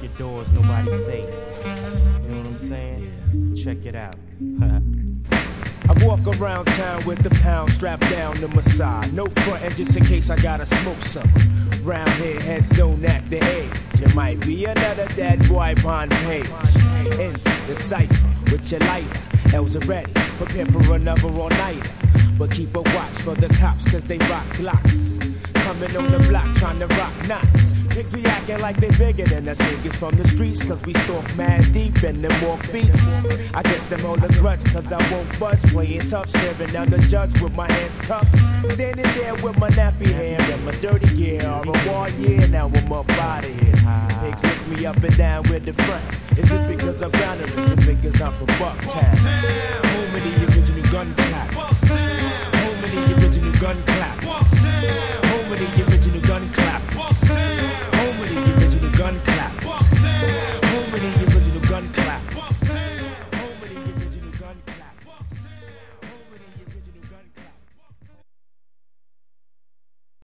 your doors, nobody's safe. You know what I'm saying? Yeah. Check it out. I walk around town with the pound strapped down to my side. No frontin' just in case I gotta smoke some. Round here, heads don't act the age. It might be another dead boy on page. Into the cipher with your lighter. L's are ready, prepare for another all-nighter. But keep a watch for the cops, cause they rock glocks. Coming on the block trying to rock knots. Pigs be acting like they bigger than us niggas from the streets, cause we stalk mad deep in them walk beats. I guess them hold a grudge cause I won't budge. Playing tough, staring down the judge with my hands cupped. Standing there with my nappy hair and my dirty gear. All a war year, now I'm up out of here. Pigs lift me up and down with the front. Is it because I'm down or is it because I'm from Bucktown?